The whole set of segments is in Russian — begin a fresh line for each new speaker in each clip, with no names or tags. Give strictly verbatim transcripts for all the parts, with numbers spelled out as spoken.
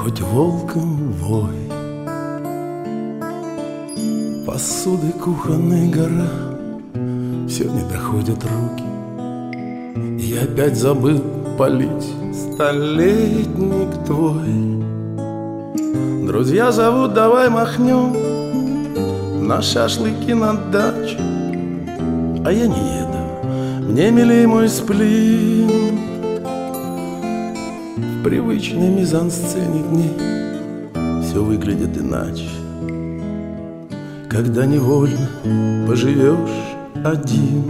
хоть волком вой. Посуды кухонной гора, все не доходят руки. Я опять забыл полить столетник твой. Друзья зовут, давай махнем на шашлыки на даче, а я не еду, мне милей мой сплин. В привычной мизансцене дней все выглядит иначе, когда невольно поживешь один.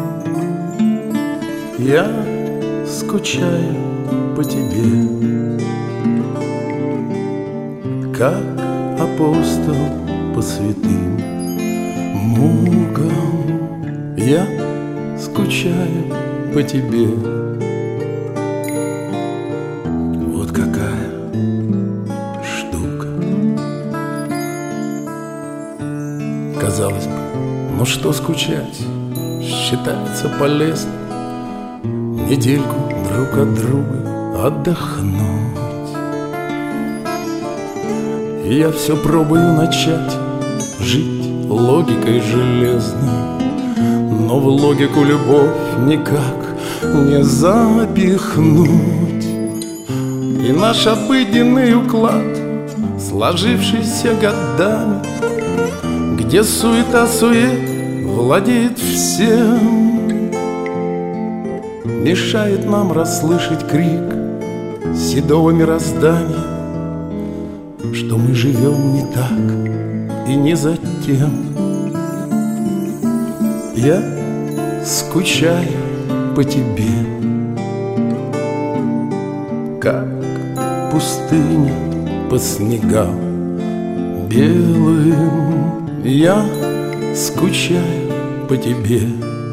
Я скучаю по тебе, как апостол по святым мукам. Я скучаю по тебе. Вот какая штука. Казалось бы, ну что скучать, считается полезно недельку друг от друга отдохнуть. И я все пробую начать жить логикой железной, но в логику любовь никак не запихнуть. И наш обыденный уклад, сложившийся годами, где суета-сует владеет всем, мешает нам расслышать крик седого мироздания, что мы живем не так и не за тем. Я скучаю по тебе, как пустыня по снегам белым. Я скучаю по тебе.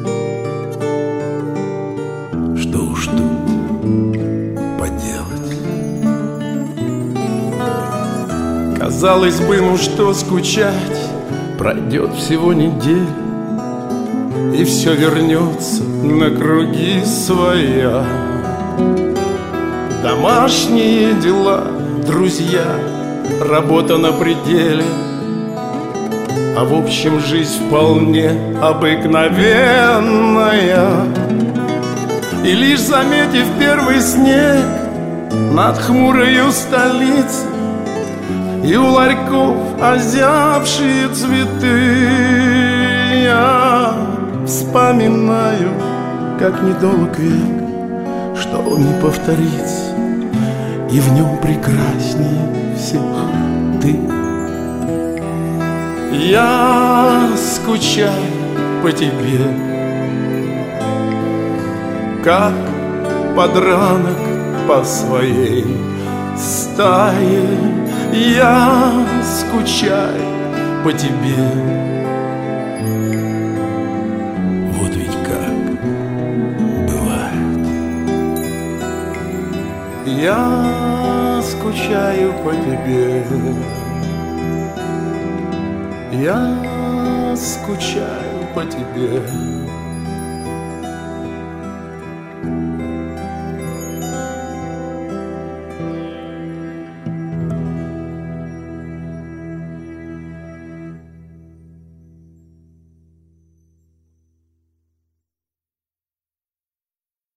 Что уж тут поделать? Казалось бы, ну что скучать, пройдет всего неделя, и все вернется на круги своя. Домашние дела, друзья, работа на пределе, а в общем жизнь вполне обыкновенная. И лишь заметив первый снег над хмурою столицей, и у ларьков озябшие цветы, я вспоминаю, как недолг век, что не повторится, и в нем прекраснее всех ты. Я скучаю по тебе, как подранок по своей стае. Я скучаю по тебе. Вот ведь как бывает. Я скучаю по тебе. Я скучаю по тебе.